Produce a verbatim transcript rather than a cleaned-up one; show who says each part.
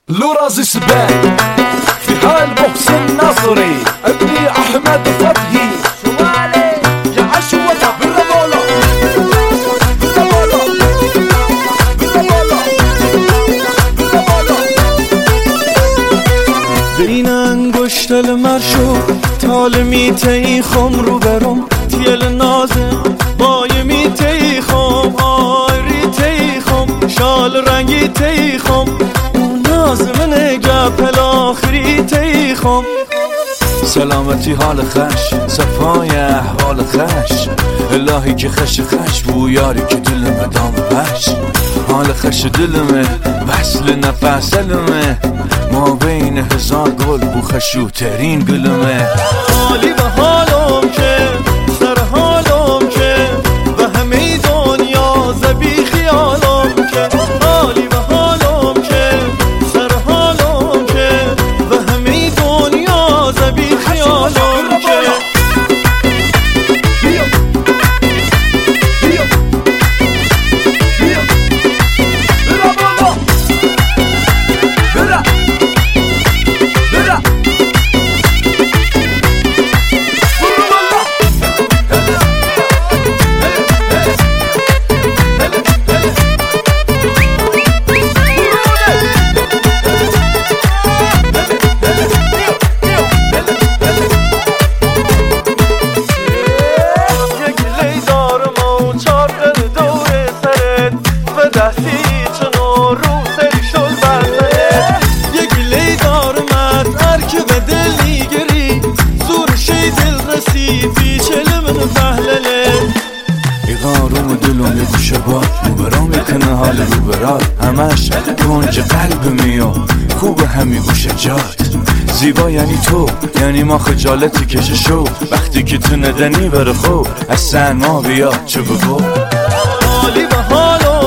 Speaker 1: لورازي سبان في حال محسن نصري ابني احمد فتحي شوالي جعش ولا بالرمولة بالرمولة بالرمولة بالرمولة
Speaker 2: بین انگشت المرشو تال میتی خم رو برم تیل نازه بای میتی خم آری تی خم شال رنگی تی خم اون ناز من گپل آخری تی خم
Speaker 1: سلامتی حال خش صفای احوال خش الهی که خش خش بو یاری که دلمه دام بش حال خش دلمه وصل نفس دلمه ما بین هزار گل بو خشوترین گلمه
Speaker 2: حالی به حالم که سر حالم که و همه دنیا زبی خیالم که حالی به حالم که سر حالم که و همه دنیا زبی خیالم که
Speaker 1: آروم دلم یه گوشه باد روبرا میکنه حال روبرات همش کنج قلب میو خوب همی گوشه جات زیبا یعنی تو یعنی ما خجالتی کشه شو وقتی که تو ندنی بره خوب از سن ما بیا چه بگو
Speaker 2: حالی به حالم